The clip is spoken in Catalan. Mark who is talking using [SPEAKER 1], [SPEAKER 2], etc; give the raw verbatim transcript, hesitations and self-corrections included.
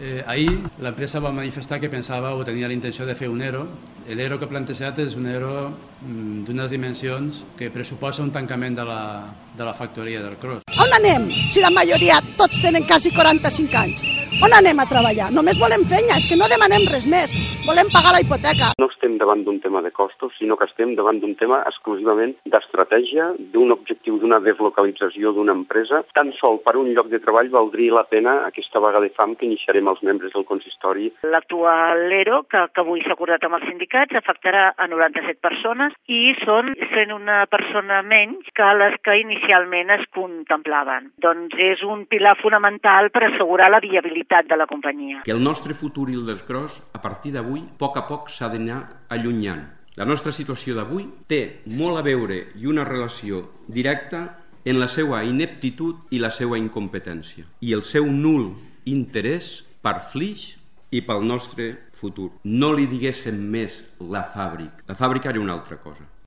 [SPEAKER 1] Eh, ahir l'empresa va manifestar que pensava o tenia la intenció de fer un ERO. L'ERO que ha plantejat és un ERO mm, d'unes dimensions que pressuposa un tancament de la, de la factoria del Cros.
[SPEAKER 2] On anem si la majoria tots tenen quasi quaranta-cinc anys? On anem a treballar? Només volem feina, és que no demanem res més. Volem pagar la hipoteca.
[SPEAKER 3] No estem davant d'un tema de costos, sinó que estem davant d'un tema exclusivament d'estratègia, d'un objectiu d'una deslocalització d'una empresa. Tan sol per un lloc de treball valdria la pena aquesta vaga de fam que iniciarem els membres del consistori.
[SPEAKER 4] L'actual ERO, que, que avui s'ha acordat amb els sindicats, afectarà a noranta-set persones i són cent una persona menys que les que inicialment es contemplaven. Doncs és un pilar fonamental per assegurar la viabilitat de la companyia.
[SPEAKER 5] Que el nostre futur i el del Cros, a partir d'avui, a poc a poc s'ha d'anar allunyant. La nostra situació d'avui té molt a veure i una relació directa en la seva ineptitud i la seva incompetència i el seu nul interès per Flix i pel nostre futur. No li diguéssim més la fàbrica. La fàbrica era una altra cosa.